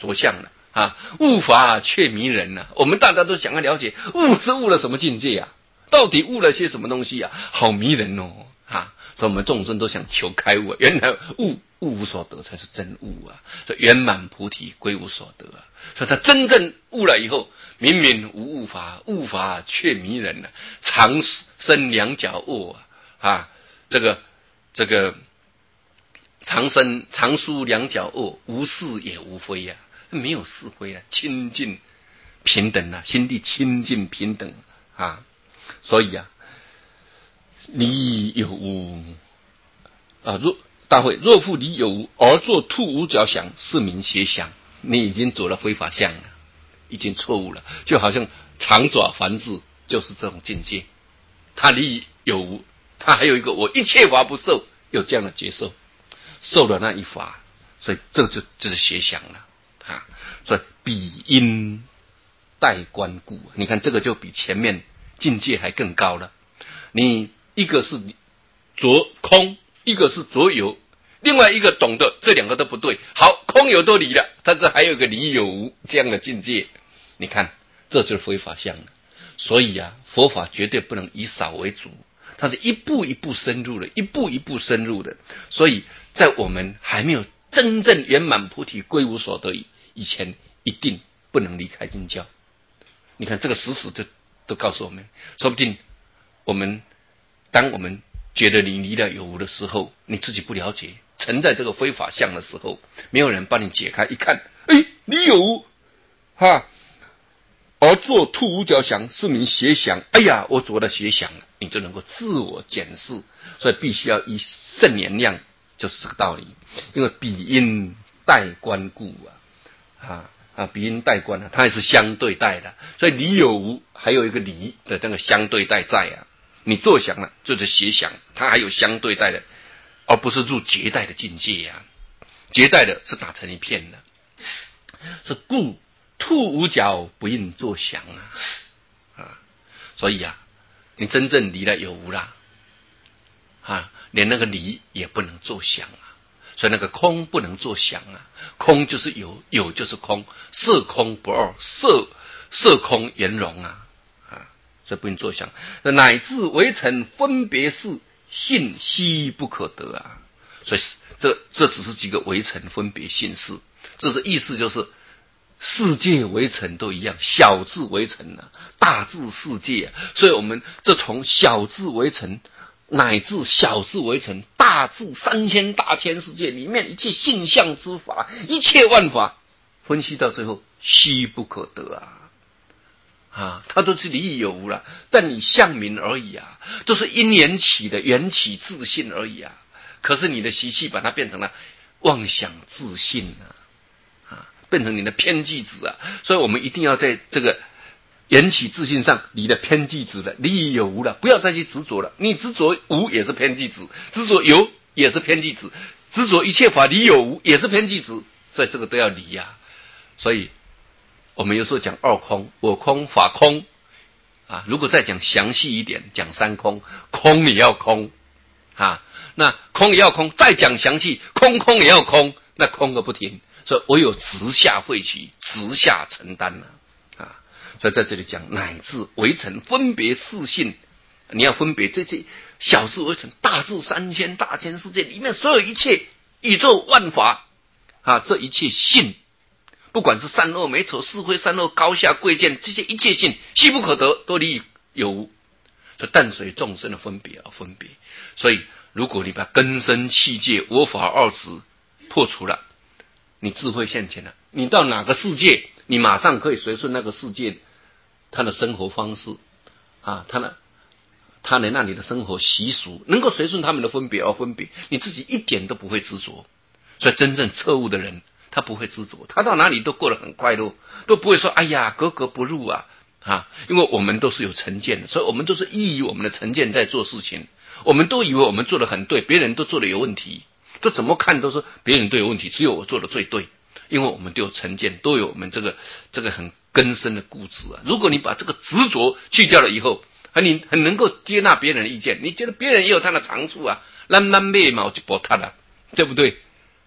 着相了啊！悟法却迷人了。我们大家都想要了解悟是悟了什么境界啊？到底悟了些什么东西啊？好迷人哦啊！所以我们众生都想求开悟，原来悟无所得才是真悟啊！所以圆满菩提归无所得啊！所以他真正悟了以后，明明无悟法，悟法却迷人了，长生两脚卧啊！这个长舒两脚卧，无是也无非呀、没有是非啊，清净平等啊，心地清净平等啊，所以啊，离有无啊，大会若复离有无，而作兔五角想，是名邪想。你已经走了非法相了，已经错误了，就好像长爪梵志就是这种境界，他离有无，他还有一个我一切法不受，有这样的接受，受了那一法，所以这就是邪想了啊。所以比因代观故，你看这个就比前面境界还更高了。你一个是着空，一个是着有，另外一个懂得这两个都不对，好，空有都离了，但是还有个离有无这样的境界，你看这就是非法相了。所以啊，佛法绝对不能以少为主，它是一步一步深入的，一步一步深入的。所以在我们还没有真正圆满菩提归无所得以前，一定不能离开经教。你看这个死死都告诉我们，说不定当我们觉得你离了有无的时候，你自己不了解，沉在这个非法相的时候，没有人帮你解开，一看，你有无哈，而作兔五角想，是名邪想。哎呀，我着了邪想了，你就能够自我检视。所以必须要以圣言量，就是这个道理。因为比因代观故比因代观它也是相对待的，所以离有无还有一个离的那个相对待在啊。你作想了就是邪想，它还有相对待的，而不是入绝代的境界啊。绝代的是打成一片的，是故兔五角不应作想所以啊，你真正离了有无啦连那个离也不能作想所以那个空不能作想空就是有，有就是空，色空不二，色空圆融所以不能作想。乃至为成分别事，性悉不可得所以这只是几个微尘分别性事，这是意思就是世界微尘都一样，小至微尘大至世界所以我们这从小至微尘乃至小至微尘，大至3000大千世界里面一切性相之法，一切万法分析到最后悉不可得它都是离有无了，但你相名而已都是因缘起的缘起自信而已可是你的习气把它变成了妄想自信变成你的偏激子所以我们一定要在这个缘起自信上离了偏激子了，离有无了，不要再去执着了。你执着无也是偏激子，执着有也是偏激子，执着一切法离有无也是偏激子，所以这个都要离所以我们有时候讲二空，我空法空如果再讲详细一点，讲三空，空也要空那空也要空，再讲详细，空也要空，那空个不停，所以唯有直下废起，直下承担所以在这里讲乃至微尘分别事性，你要分别这些小至微尘，大至3000大千世界里面所有一切宇宙万法这一切性，不管是善恶美丑是非善恶高下贵贱，这些一切性悉不可得，都离有无，就淡随众生的分别而分别。所以如果你把根深器界我法二执破除了，你智慧现前了，你到哪个世界你马上可以随顺那个世界他的生活方式他能让你的生活习俗能够随顺他们的分别而分别，你自己一点都不会执着。所以真正彻悟的人他不会执着，他到哪里都过得很快乐，都不会说哎呀格格不入因为我们都是有成见的，所以我们都是依于我们的成见在做事情，我们都以为我们做得很对，别人都做得有问题，都怎么看都是别人都有问题，只有我做得最对，因为我们都有成见，都有我们这个很根深的固执如果你把这个执着去掉了以后你很能够接纳别人的意见，你觉得别人也有他的长处咱妹毛就驳他了，对不对？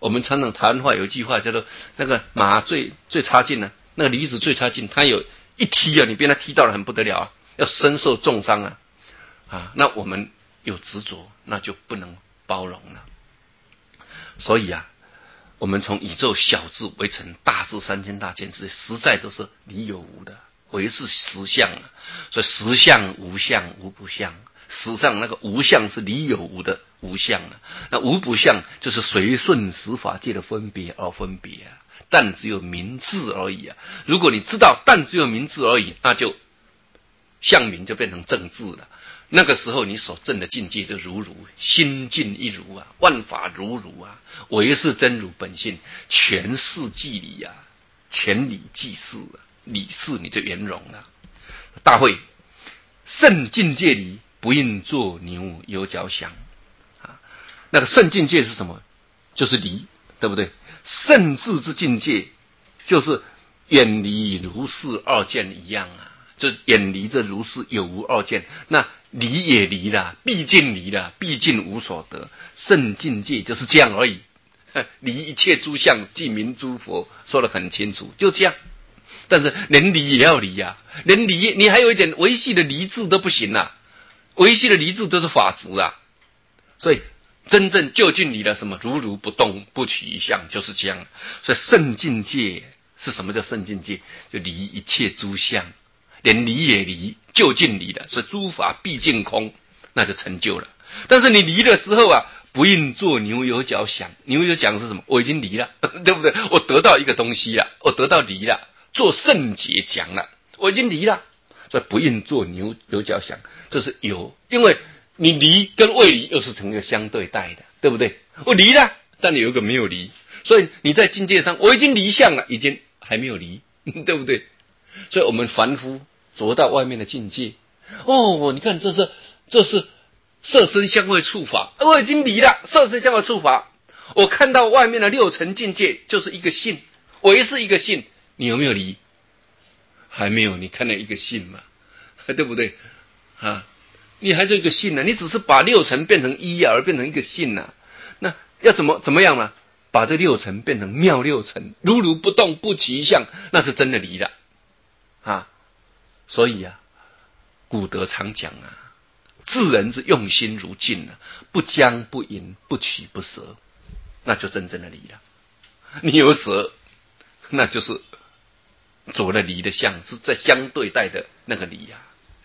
我们常常台湾话有一句话叫做那个马最差劲呢，那个驴子最差劲，它有一踢啊，你被它踢到了很不得了啊，要身受重伤啊，那我们有执着，那就不能包容了。所以啊，我们从宇宙小智为成大智3000大千世界，实在都是离有无的，唯是实相啊。所以实相无相，无不相。实际上那个无相是离有无的无相啊，那无不相就是随顺十法界的分别而分别啊，但只有名字而已啊。如果你知道但只有名字而已，那就相名就变成正字了。那个时候你所证的境界就如如，心尽一如啊，万法如如啊，唯是真如本性，全是即理啊，全理即是啊，理事你就圆融了。大会圣境界里不应做牛有角想啊，那个圣境界是什么？就是离，对不对？圣智之境界就是远离如是二见一样啊，就远离这如是有无二见，那离也离了，毕竟离了，毕竟无所得。圣境界就是这样而已，离一切诸相，即名诸佛，说得很清楚，就这样。但是连离也要离啊，连离你还有一点维系的离字都不行啊，维系的离字都是法执啊。所以真正究竟离了什么？如如不动，不取一相，就是这样。所以圣境界是什么叫圣境界？就离一切诸相，连离也离，究竟离了，所以诸法毕竟空，那就成就了。但是你离的时候啊，不应做牛有角想。牛有角是什么？我已经离了，对不对？我得到一个东西了，我得到离了，做圣解讲了，我已经离了，所以不应做牛有角想，这是有，因为你离跟未离又是成一个相对待的，对不对？我离了，但有一个没有离，所以你在境界上我已经离相了，已经还没有离，对不对？所以我们凡夫着到外面的境界，你看这是色身香味触法，我已经离了色身香味触法，我看到外面的六尘境界就是一个性，唯是一个性，你有没有离？还没有，你看到一个性嘛，对不对啊？你还是一个性呢，你只是把六尘变成一而变成一个性呢，那要怎么样呢？把这六尘变成妙六尘，如如不动，不起一相，那是真的离了啊。所以啊，古德常讲啊，治人之用心如镜啊，不将不淫，不取不舍，那就真正的离了。你有舍，那就是着了离的相，是在相对待的那个离啊。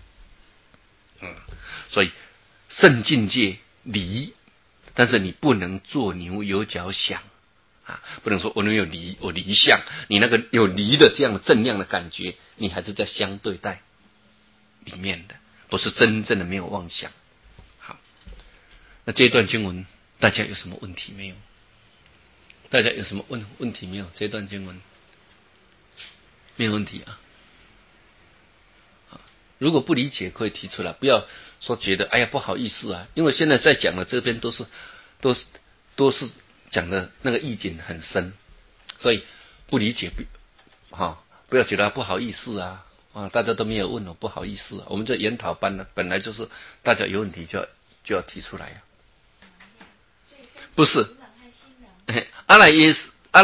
所以圣境界离，但是你不能做牛有角想啊，不能说我能有离，我离相，你那个有离的这样的正量的感觉，你还是在相对待里面的，不是真正的没有妄想。好，那这一段经文大家有什么问题没有？大家有什么问题没有？这一段经文没有问题啊。如果不理解可以提出来，不要说觉得哎呀不好意思啊，因为现在在讲的这边都是讲的那个意境很深，所以不理解不要觉得不好意思啊，大家都没有问我不好意思啊，我们这研讨班呢本来就是大家有问题就要提出来啊，不是阿赖耶是阿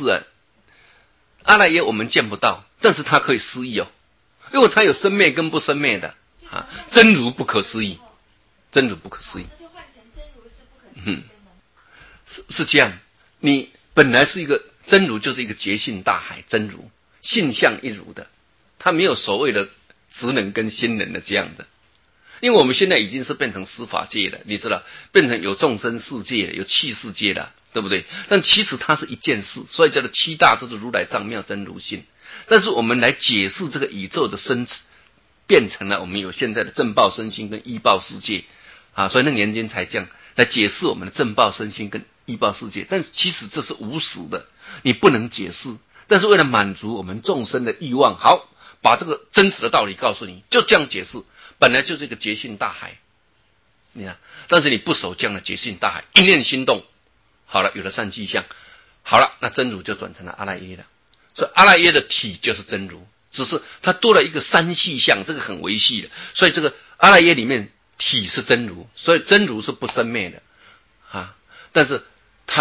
赖耶我们见不到，但是他可以思议哦。因为它有生灭跟不生灭的啊，真如不可思议，真如不可思议。那就换成真如是不可思议的是这样。你本来是一个真如，就是一个觉性大海，真如性相一如的，它没有所谓的职能跟心能的这样的。因为我们现在已经是变成司法界了，你知道，变成有众生世界了，有器世界了，对不对？但其实它是一件事，所以叫做七大都是如来藏妙真如性。但是我们来解释这个宇宙的生死，变成了我们有现在的正报身心跟依报世界啊，所以那年间才这样来解释我们的正报身心跟依报世界。但是其实这是无实的，你不能解释。但是为了满足我们众生的欲望，好，把这个真实的道理告诉你，就这样解释。本来就是一个觉性大海，你看，但是你不守这样的觉性大海，一念心动，好了，有了善迹象，好了，那真如就转成了阿赖耶了。所以阿赖耶的体就是真如，只是它多了一个三细相，这个很微细的。所以这个阿赖耶里面体是真如，所以真如是不生灭的啊。但是它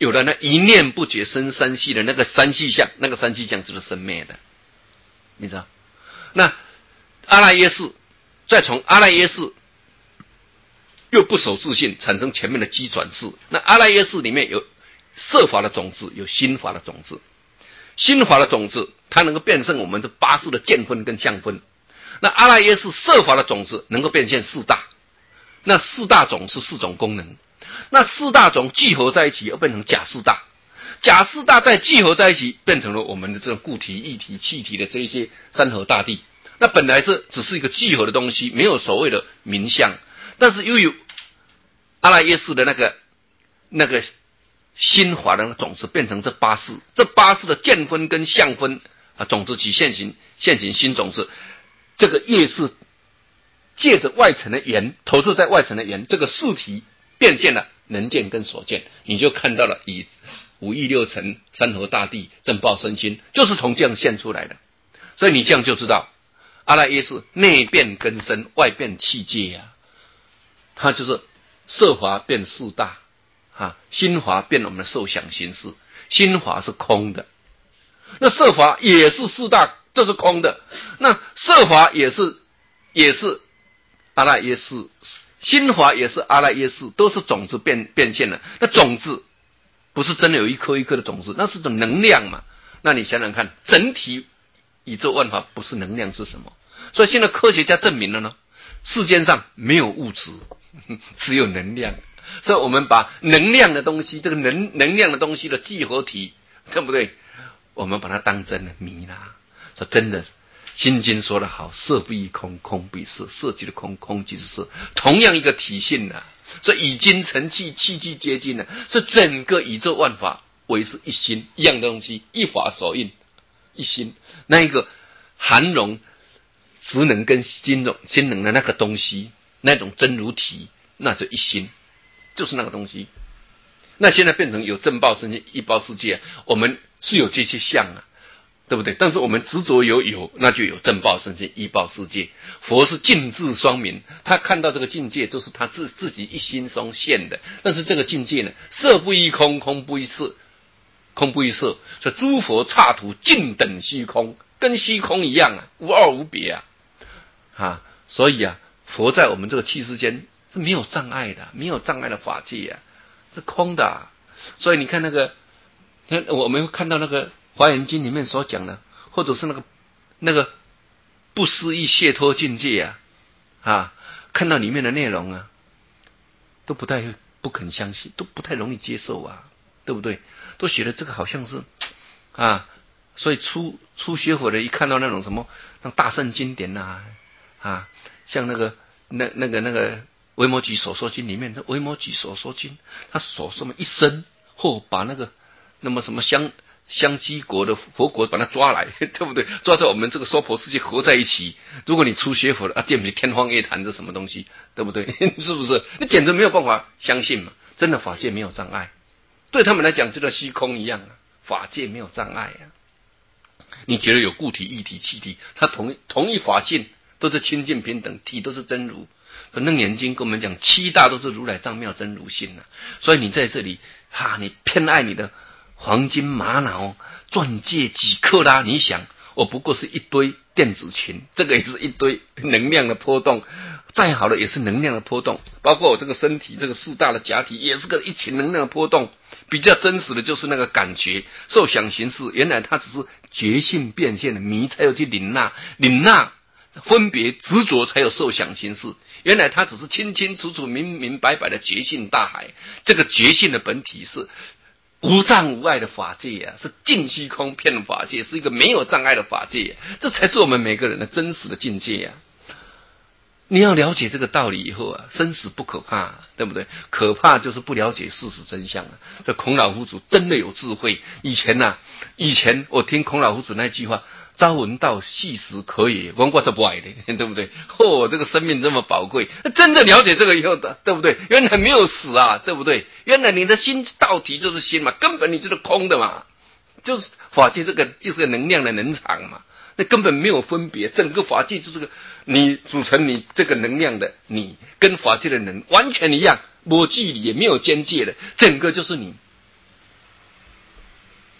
有了那一念不觉生三系的那个三系相，那个三系相就是生灭的，你知道？那阿赖耶识，再从阿赖耶识又不守自性，产生前面的机转识。那阿赖耶识里面有色法的种子，有心法的种子。心法的种子，它能够变成我们这八识的见分跟相分。那阿赖耶识色法的种子，能够变现四大。那四大种是四种功能。那四大种聚合在一起，又变成假四大。假四大再聚合在一起，变成了我们的这种固体、液体、气体的这一些山河大地。那本来只是一个聚合的东西，没有所谓的名相。但是又有阿赖耶识的那个心法的种子变成这八识，这八识的见分跟相分啊，种子起现行新种子，这个业是借着外层的缘投射在外层的缘，这个识体变现了能见跟所见，你就看到了以五欲六尘山河大地正报身心，就是从这样现出来的。所以你这样就知道阿赖耶识内变根身，外变气界啊，它就是色法变四大啊，心法变我们的受想行识。心法是空的，那色法也是四大，这是空的。那色法也是阿赖耶识，心法也是阿赖耶识，都是种子变现了。那种子不是真的有一颗一颗的种子，那是种能量嘛。那你想想看，整体宇宙万法不是能量是什么？所以现在科学家证明了呢，世间上没有物质，只有能量。所以我们把能量的东西，这个能量的东西的聚合体，对不对？我们把它当真的迷啦。说真的，心经说得好，色不异空，空不异色，色即是空，空即是色，同样一个体性啊。所以以精成气，气即结晶啊。所以整个宇宙万法为是一心，一样东西，一法所应，一心。那一个含容实能跟心能的那个东西，那种真如体，那就一心，就是那个东西。那现在变成有正报身心一报世界，我们是有这些相啊，对不对？但是我们执着有，那就有正报身心一报世界。佛是尽智双明，他看到这个境界就是他自己一心中现的。但是这个境界呢，色不异空，空不异色，空不异色，所以诸佛刹土尽等虚空，跟虚空一样啊，无二无别啊。所以啊，佛在我们这个气世间是没有障碍的，没有障碍的法界啊，是空的啊。所以你看我们会看到那个《华严经》里面所讲的，或者是那个不思议解脱境界啊，看到里面的内容啊，都不肯相信，都不太容易接受啊，对不对？都觉得这个好像是啊，所以初学佛的一看到那种什么那大圣经典啊，像那个维摩诘所说经里面，维摩诘所说经，他所说么一生或把那么什么香积国的佛国把它抓来，对不对？抓在我们这个娑婆世界合在一起。如果你初学佛的见不起天方夜谭，这什么东西，对不对？是不是？你简直没有办法相信嘛！真的法界没有障碍，对他们来讲就像虚空一样啊，法界没有障碍啊。你觉得有固体、液体、气体，它同一法性都是清净平等，体都是真如。楞严经跟我们讲，七大都是如来藏妙真如性啊。所以你在这里你偏爱你的黄金玛瑙钻戒几克拉，你想我不过是一堆电子群，这个也是一堆能量的波动，再好的也是能量的波动，包括我这个身体这个四大的假体也是个一起能量的波动。比较真实的就是那个感觉受想行识，原来它只是觉性变现的迷，才有去领纳分别执着才有受想行识，原来它只是清清楚楚明明白白的觉性大海。这个觉性的本体是无障无碍的法界啊，是尽虚空遍法界，是一个没有障碍的法界这才是我们每个人的真实的境界啊。你要了解这个道理以后生死不可怕，对不对？可怕就是不了解事实真相这孔老夫子真的有智慧。以前我听孔老夫子那句话，朝闻道，夕死可也，我这不爱的，对不对？这个生命这么宝贵，真的了解这个以后的，对不对？原来没有死啊，对不对？原来你的心到底就是心嘛，根本你就是空的嘛，就是法界这个又是个能量的能场嘛，那根本没有分别，整个法界就是个你组成你这个能量的你跟法界的能完全一样，没距离也没有边界的，整个就是你。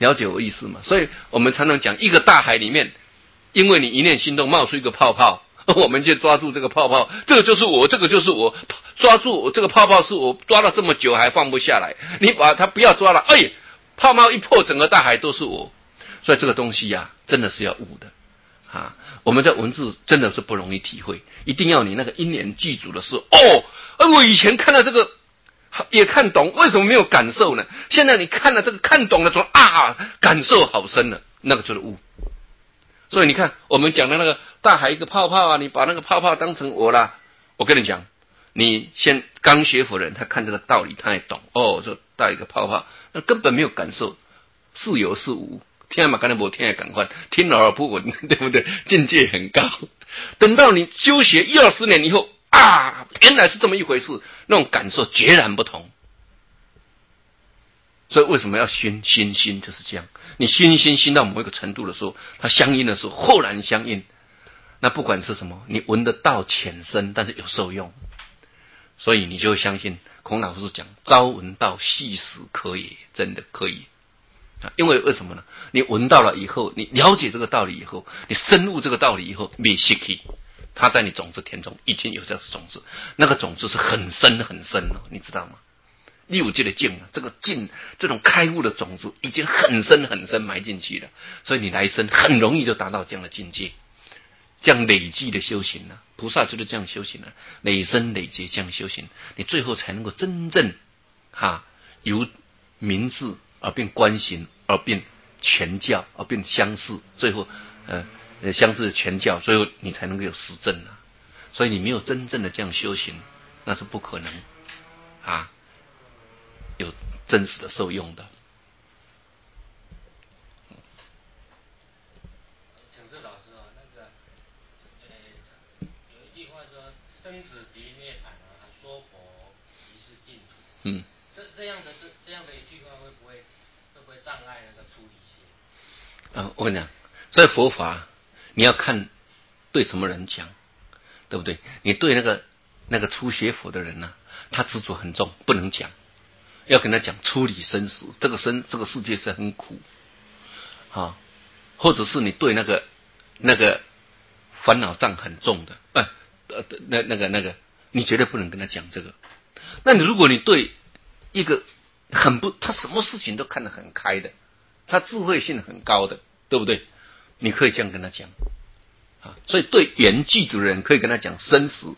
了解我意思吗？所以我们常常讲，一个大海里面，因为你一念心动冒出一个泡泡，我们就抓住这个泡泡，这个就是我，这个就是我，抓住我这个泡泡是我抓了这么久还放不下来，你把它不要抓了，哎，泡泡一破，整个大海都是我。所以这个东西呀，真的是要悟的啊！我们在文字真的是不容易体会，一定要你那个因缘具足的时候，我以前看到这个也看懂，为什么没有感受呢？现在你看了这个看懂了，说感受好深了，那个就是悟。所以你看，我们讲的那个大海一个泡泡啊，你把那个泡泡当成我啦，我跟你讲，你先刚学佛人，他看这个道理，他也懂就大一个泡泡，那根本没有感受，是有是无。听嘛，刚才没听也赶快听了而不闻，对不对？境界很高。等到你修学1-20年以后原来是这么一回事，那种感受截然不同。所以为什么要心就是这样？你心到某一个程度的时候，它相应的时候，豁然相应。那不管是什么，你闻得到浅深，但是有受用，所以你就会相信孔老师讲：朝闻道，夕死可也，真的可以。因为什么呢？你闻到了以后，你了解这个道理以后，你深入这个道理以后，没失去，它在你种子田中已经有这种种子，那个种子是很深很深了，你知道吗？你有这个境这个境这种开悟的种子已经很深很深埋进去了，所以你来生很容易就达到这样的境界。这样累积的修行呢，菩萨就是这样修行的，累生累劫这样修行，你最后才能够真正由明智而变观行，而变全教，而变相似，最后相似全教，最后你才能够有实证啊。所以你没有真正的这样修行，那是不可能有真实的受用的。 请示老师有一句话说生死即涅槃说佛即是净土。这样的一句话会不会障碍那个出离心？ 我跟你讲，在佛法你要看对什么人讲，对不对？你对那个初学佛的人呢，他执着很重，不能讲。要跟他讲出离生死，这个世界是很苦或者是你对那个烦恼障很重的，那个，你绝对不能跟他讲这个。那如果你对一个他什么事情都看得很开的，他智慧性很高的，对不对？你可以这样跟他讲所以对缘具足的人可以跟他讲生死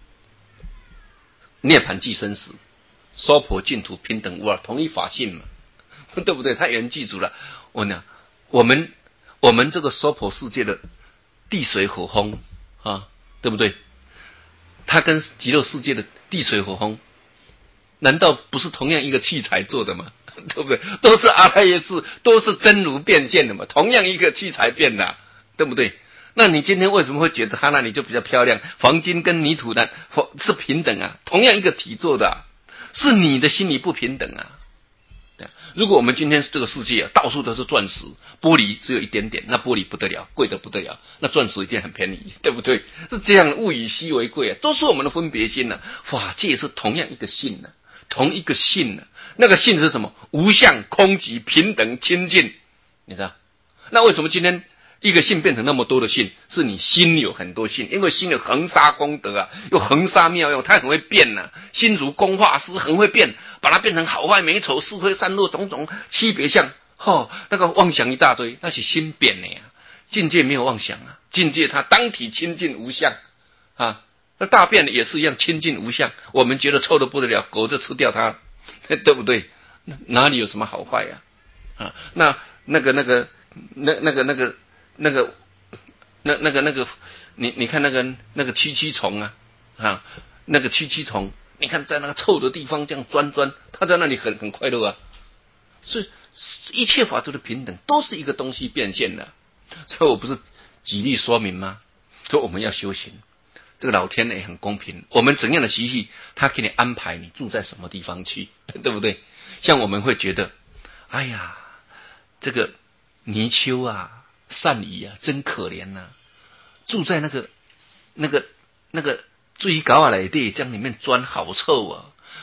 涅槃即生死，娑婆净土平等无二，同一法性嘛，对不对？他缘具足了。我们这个娑婆世界的地水火风对不对？它跟极乐世界的地水火风难道不是同样一个器材做的吗？对不对？都是阿赖耶识，都是真如变现的嘛，同样一个器材变的对不对？那你今天为什么会觉得它那里就比较漂亮？黄金跟泥土的是平等同样一个体做的是你的心理不平等对。如果我们今天这个世界到处都是钻石，玻璃只有一点点，那玻璃不得了，贵得不得了，那钻石一定很便宜，对不对？是这样，物以稀为贵都是我们的分别心法界是同样一个性同一个性那个性是什么？无相、空寂、平等、清净，你知道？那为什么今天一个性变成那么多的性？是你心有很多性，因为心有恒沙功德有恒沙妙用，它很会变心如工画师，很会变，把它变成好坏美丑是非善恶种种区别相那个妄想一大堆，那是心变的境界没有妄想境界它当体清净无相那大便也是一样清净無相，我们觉得臭得不得了，狗就吃掉它，对不对？哪里有什么好坏那个你看那个蛆虫那个蛆虫，你看在那个臭的地方这样钻，它在那里很快乐所以一切法都是平等，都是一个东西变现的。所以我不是举例说明吗？所以我们要修行。这个老天也很公平，我们怎样的习气，他给你安排你住在什么地方去，对不对？像我们会觉得，哎呀，这个泥鳅鳝鱼真可怜住在那个水沟里底，这样里面钻好臭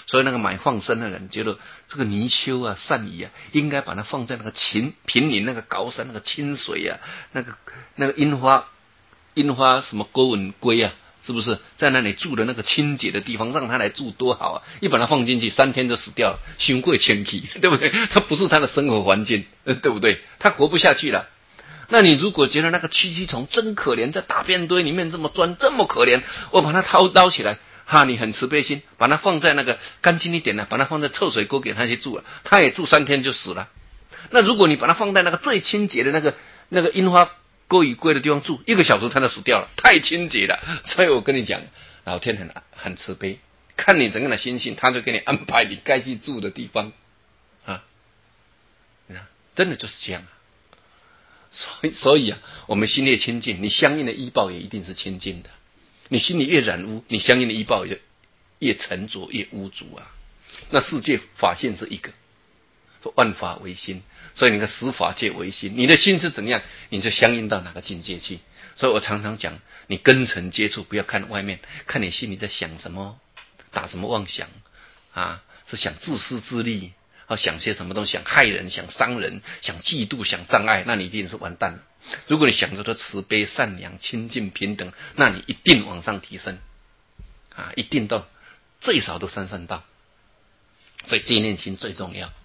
所以那个买放生的人觉得这个泥鳅啊、鳝鱼啊，应该把它放在那个平林那个高山那个清水啊，那个樱花什么钩吻龟啊，是不是在那里住的那个清洁的地方，让它来住多好啊！一把它放进去，3天就死掉了，凶贵千体，对不对？它不是它的生活环境，对不对？它活不下去了。那你如果觉得那个蛆虫真可怜，在大便堆里面这么钻，这么可怜，我把它捞起来，你很慈悲心，把它放在那个干净一点的，把它放在臭水沟给它去住了，它也住3天就死了。那如果你把它放在那个最清洁的那个樱花钩与龟的地方住，1个小时它就死掉了，太清洁了。所以我跟你讲，老天很慈悲，看你整个的心性，他就给你安排你该去住的地方啊，真的就是这样啊。所以啊，我们心越清净，你相应的依报也一定是清净的。你心里越染污，你相应的依报越沉着越污浊啊。那世界法性是一个，说万法唯心，所以你看十法界唯心，你的心是怎样，你就相应到哪个境界去。所以我常常讲，你跟尘接触，不要看外面，看你心里在想什么，打什么妄想啊？是想自私自利。想些什么东西，想害人，想伤人，想嫉妒，想障碍，那你一定是完蛋了。如果你想着慈悲、善良、清净、平等，那你一定往上提升啊，一定到最少都3善道。所以这一念心最重要。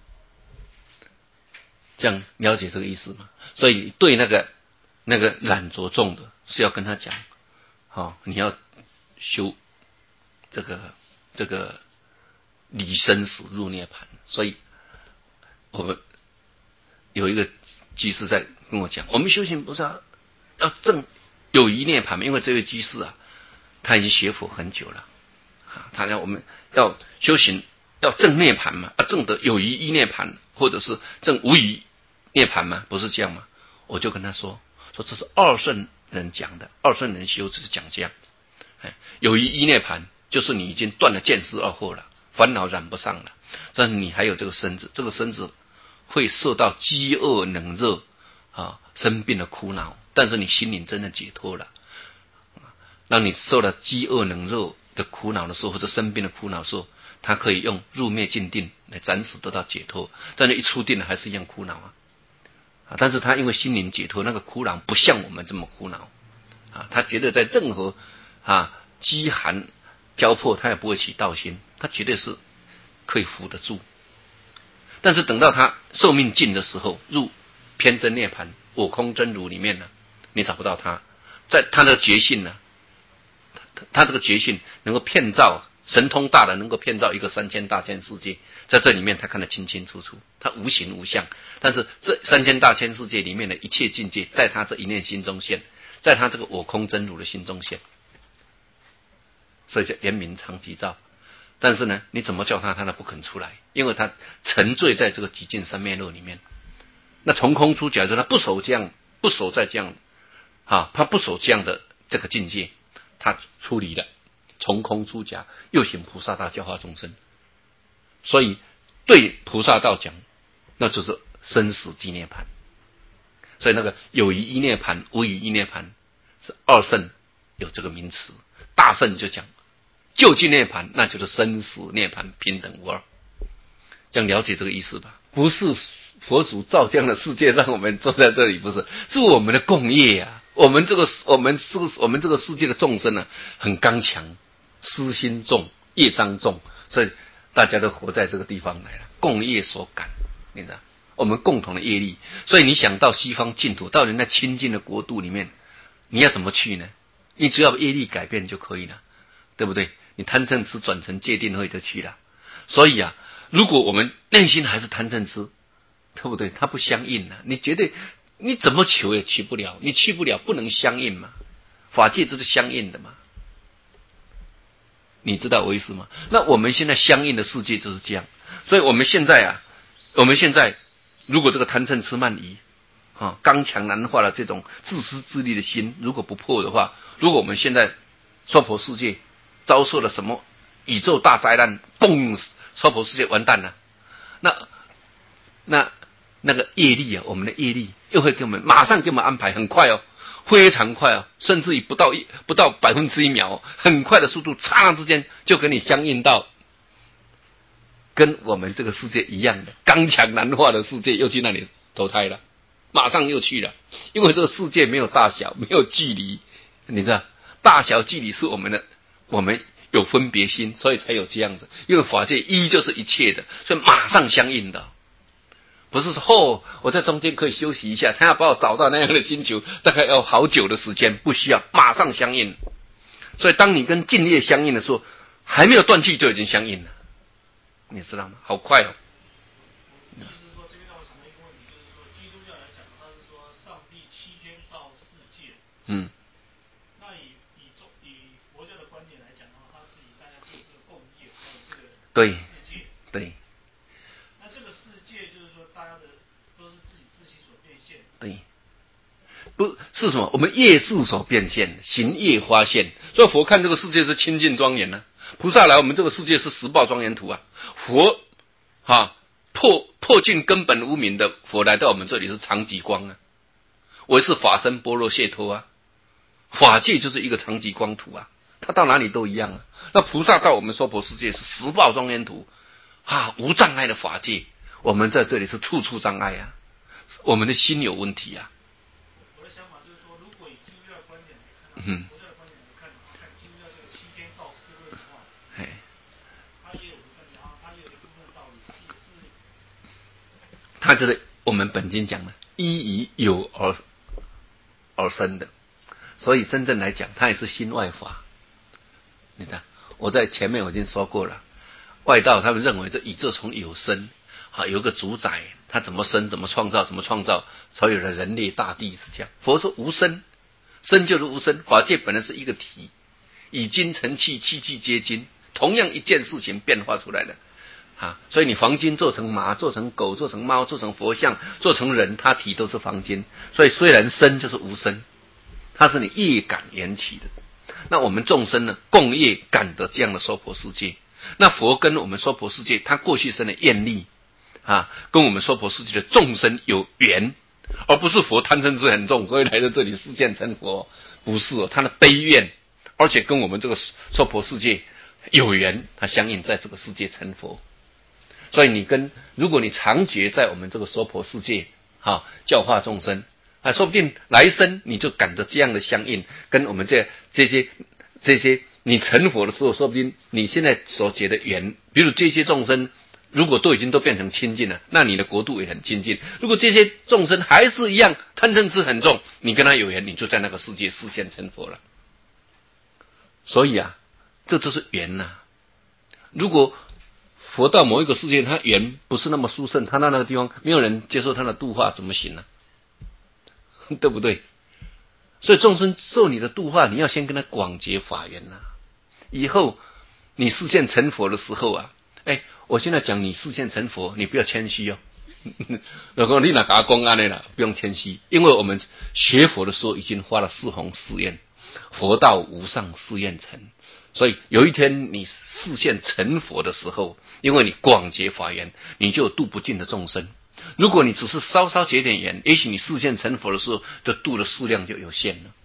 这样了解这个意思吗？所以对那个染着重的，是要跟他讲，你要修这个离生死入涅槃。所以我们有一个居士在跟我讲，我们修行不是要证有余涅槃，因为这位居士啊，他已经学佛很久了他让我们要修行要证涅槃嘛，证得有余一涅槃，或者是证无余涅槃嘛，不是这样吗？我就跟他说这是二圣人讲的，二圣人修只是讲这样，有余一涅槃就是你已经断了见思二惑了，烦恼染不上了，但是你还有这个身子，这个身子会受到饥饿冷热生病的苦恼，但是你心灵真的解脱了。当你受了饥饿冷热的苦恼的时候，或者生病的苦恼的时候，他可以用入灭尽定来暂时得到解脱，但是一出定了还是一样苦恼但是他因为心灵解脱，那个苦恼不像我们这么苦恼他觉得在任何饥寒交迫他也不会起道心，他绝对是可以扶得住。但是等到他寿命尽的时候，入偏真涅槃我空真如里面呢，你找不到他，在他的觉性呢，他这个觉性能够遍照神通大的，能够遍照一个3000大千世界，在这里面他看得清清楚楚，他无形无相，但是这3000大千世界里面的一切境界，在他这一念心中现，在他这个我空真如的心中现，所以叫圆明常寂照。但是呢，你怎么叫他都不肯出来，因为他沉醉在这个极尽三昧乐里面。那从空出假如他不守这样，不守在这样他不守这样的这个境界，他出离了，从空出假，又行菩萨道教化众生。所以对菩萨道讲，那就是生死即涅槃。所以那个有余一涅槃，无余一涅槃是二圣有这个名词，大圣就讲究竟涅槃，那就是生死涅槃平等无二。这样了解这个意思吧？不是佛祖造这样的世界让我们坐在这里，不是，是我们的共业我们这个世界的众生很刚强，私心重，业障重，所以大家都活在这个地方来了，共业所感，你知道，我们共同的业力。所以你想到西方净土，到人家清净的国度里面，你要怎么去呢？你只要业力改变就可以了，对不对？你贪嗔痴转成戒定慧就去了。所以如果我们内心还是贪嗔痴，对不对？它不相应你绝对你怎么求也去不了，你去不了，不能相应嘛。法界这是相应的嘛，你知道我意思吗？那我们现在相应的世界就是这样。所以我们现在如果这个贪嗔痴慢疑刚强难化的这种自私自利的心如果不破的话，如果我们现在娑婆世界遭受了什么宇宙大灾难，嘣，娑婆世界完蛋了，那个业力我们的业力又会给我们马上给我们安排，很快非常快甚至于不到1%1秒很快的速度，刹那之间就跟你相应到跟我们这个世界一样的刚强难化的世界，又去那里投胎了，马上又去了。因为这个世界没有大小，没有距离，你知道，大小距离是我们有分别心，所以才有这样子。因为法界一就是一切的，所以马上相应的。不是说我在中间可以休息一下，他要把我找到那样的星球，大概要好久的时间，不需要，马上相应。所以当你跟净业相应的时候，还没有断气就已经相应了，你知道吗？好快哦。 意思是说，这边让我想到一个问题，就是说，基督教来讲，他是说上帝7天造世界。那以佛教的观点来讲的话，它是以大家是这个共业，还有这个世界。对。那这个世界就是说，大家的都是自己自心所变现。 对。不是什么？我们业事所变现，行业发现。所以佛看这个世界是清净庄严呢、菩萨来我们这个世界是实报庄严土啊。佛破尽根本无明的佛来到我们这里是常寂光啊，为是法身般若解脱啊。法界就是一个常寂光土啊，他到哪里都一样啊。那菩萨到我们娑婆世界是实报庄严土无障碍的法界，我们在这里是处处障碍啊，我们的心有问题啊。 我的想法就是说，如果以基督教的观点来看，佛教的观点来看基督教这个7天造世论的话，他也有一个他也有一部分道理，也是他这个我们本经讲的，依以有而生的，所以真正来讲，它也是心外法。你看，我在前面我已经说过了，外道他们认为这宇宙从有生有个主宰，他怎么生，怎么创造，才有了人类大地是这样。佛说无生，生就是无生，法界本来是一个体，以精成气，气气皆精，同样一件事情变化出来的。所以你黄金做成马，做成狗，做成猫，做成佛像，做成人，它体都是黄金。所以虽然生就是无生，它是你业感缘起的。那我们众生呢，共业感得这样的娑婆世界。那佛跟我们娑婆世界，他过去生的愿力跟我们娑婆世界的众生有缘，而不是佛贪嗔痴很重，所以来到这里示现成佛。不是他的悲愿，而且跟我们这个娑婆世界有缘，他相应在这个世界成佛。所以如果你常觉在我们这个娑婆世界教化众生说不定来生你就感得这样的相应，跟我们这些你成佛的时候，说不定你现在所结的缘，比如这些众生如果都已经都变成清净了，那你的国度也很清净。如果这些众生还是一样贪嗔痴很重，你跟他有缘，你就在那个世界示现成佛了。所以这就是缘如果佛到某一个世界，他缘不是那么殊胜，他到那个地方没有人接受他的度化，怎么行呢？对不对？所以众生受你的度化，你要先跟他广结法缘以后你示现成佛的时候我现在讲你示现成佛，你不要谦虚哦。如果你哪给他讲安的了，不用谦虚，因为我们学佛的时候已经发了四弘誓愿，佛道无上誓愿成。所以有一天你示现成佛的时候，因为你广结法缘，你就有度不尽的众生。如果你只是稍稍结点缘，也许你示现成佛的时候，就度的数量就有限了。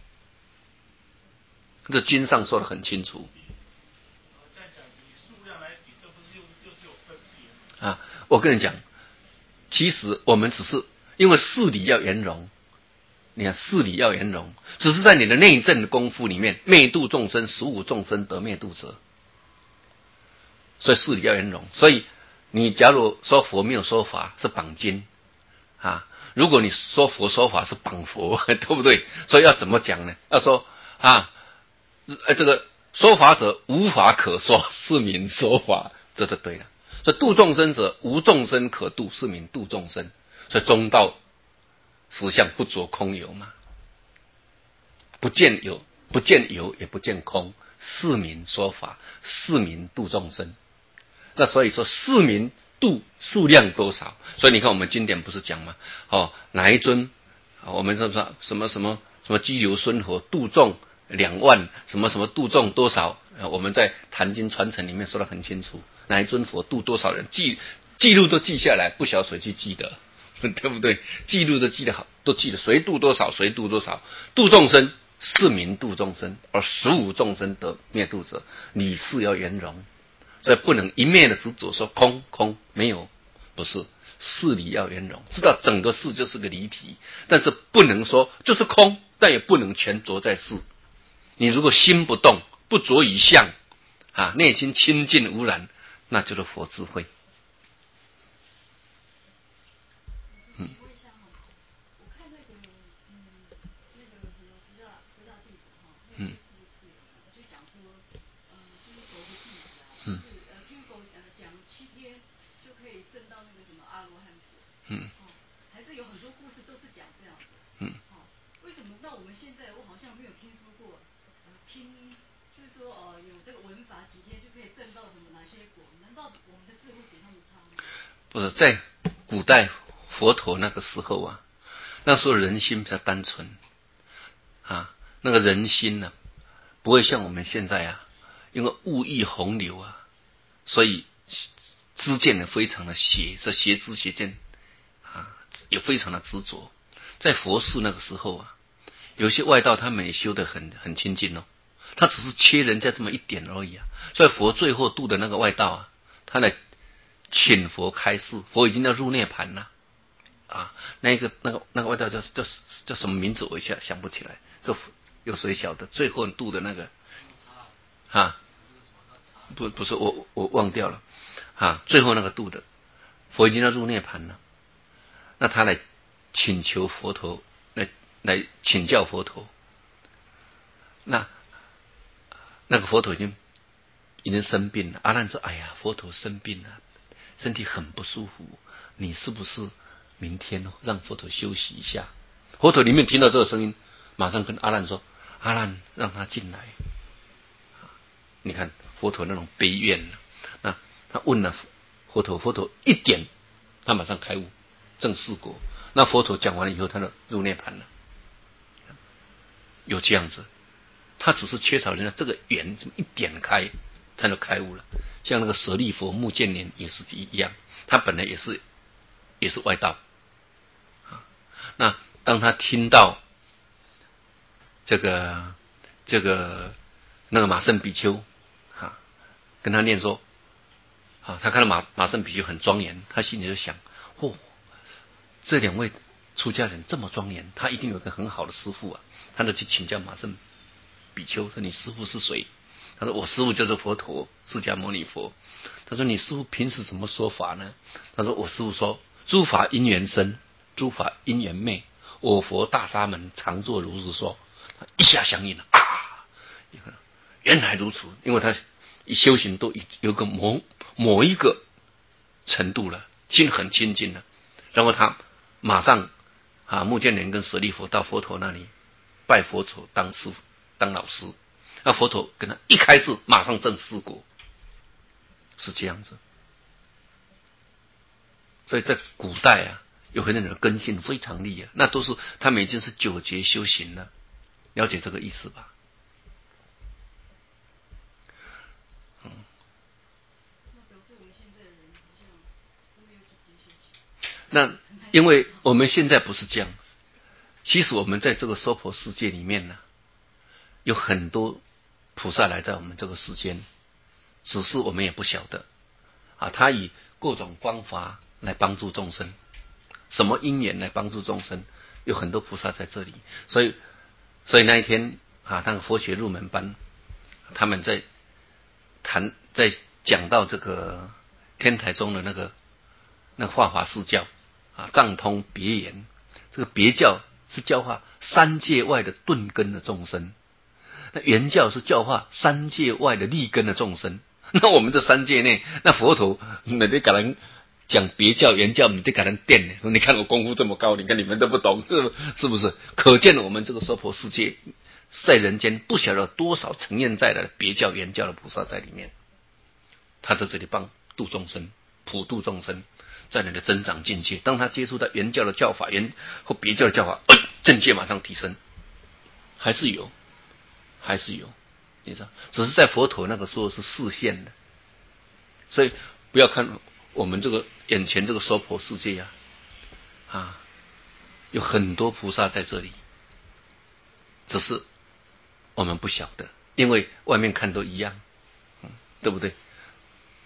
这经上说得很清楚。 这样讲，以数量来比，这不是又是有分别我跟你讲，其实我们只是因为事理要圆融。你看事理要圆融，只是在你的内证功夫里面，灭度众生，15众生得灭度者，所以事理要圆融。所以你假如说佛没有说法，是绑经如果你说佛说法，是绑佛，对不对？所以要怎么讲呢？要说这个说法者无法可说，是名说法，这就对了。所以度众生者无众生可度，是名度众生。所以中道实相不着空有嘛，不见有也不见空，是名说法，是名度众生。那所以说是名度数量多少？所以你看我们经典不是讲吗？哪一尊我们说什么激流孙佛度众2万，什么度众多少？我们在坛经传承里面说得很清楚，哪一尊佛度多少人，记录都记下来，不晓得谁去记得。对不对？记录都记得好，都记得谁度多少，谁度多少。度众生是名度众生，而15众生得灭度者，理事要圆融。 所以不能一面的执着说空空没有，不是事理要圆融，知道整个事就是个离体，但是不能说就是空，但也不能全着在事。你如果心不动，不着于相内心清净无染，那就是佛智慧。 还是有很多故事都是讲这样的。为什么？那我们现在我好像没有听说过，就是说有这个文法几天就可以证到什么哪些果？难道我们的智慧比他们差吗？ 不是，在古代佛陀那个时候啊，那时候人心比较单纯那个人心呢，不会像我们现在因为物欲洪流所以知见呢非常的邪，是邪知邪见也非常的执着。在佛世那个时候有些外道他们也修得很清净他只是切人家这么一点而已所以佛最后度的那个外道他来请佛开示，佛已经要入涅盘了那个外道叫什么名字我一下想不起来，这有谁晓得？最后度的那个不是我忘掉了最后那个度的佛已经要入涅盘了，那他来请求佛陀，来请教佛陀。那个佛陀已经生病了。阿难说：“哎呀，佛陀生病了，身体很不舒服，你是不是明天让佛陀休息一下？”佛陀里面听到这个声音，马上跟阿难说：“阿难，让他进来。”你看佛陀那种悲愿那他问了佛陀，佛陀一点，他马上开悟，证四果。那佛陀讲完了以后，他就入涅盘了。有这样子，他只是缺少人家这个缘，这么一点开，他就开悟了。像那个舍利佛、目犍连也是一样，他本来也是外道那当他听到那个马胜比丘跟他念说他看到马胜比丘很庄严，他心里就想这两位出家人这么庄严，他一定有个很好的师父他就去请教马胜比丘说：“你师父是谁？”他说：“我师父就是佛陀，释迦牟尼佛。”他说：“你师父平时怎么说法呢？”他说：“我师父说，诸法因缘生，诸法因缘灭，我佛大沙门常作如是说。”他一下相应了原来如此，因为他一修行都有个某一个程度了，心很清净了，然后他马上目犍连跟舍利弗到佛陀那里拜佛陀当师父当老师，那佛陀跟他一开始马上证四果，是这样子。所以在古代有很多人的根性非常利那都是他们已经是九劫修行了，了解这个意思吧？那因为我们现在不是这样，其实我们在这个娑婆世界里面呢，有很多菩萨来在我们这个世间，只是我们也不晓得他以各种方法来帮助众生，什么因缘来帮助众生，有很多菩萨在这里。所以那一天那个佛学入门班，他们在讲到这个天台宗的那个化华四教藏通别言，这个别教是教化三界外的顿根的众生，那原教是教化三界外的立根的众生。那我们这三界内，那佛陀你得给人讲别教原教，你得给人垫呢。你看我功夫这么高，你看你们都不懂，是不是？可见我们这个娑婆世界在人间不晓得有多少沉淀在的别教原教的菩萨在里面，他在这里帮度众生，普度众生，在你的增长境界。当他接触到原教的教法或别教的教法，境界马上提升，还是有，你知道，只是在佛陀那个时候是示现的。所以不要看我们这个眼前这个娑婆世界有很多菩萨在这里，只是我们不晓得，因为外面看都一样，对不对？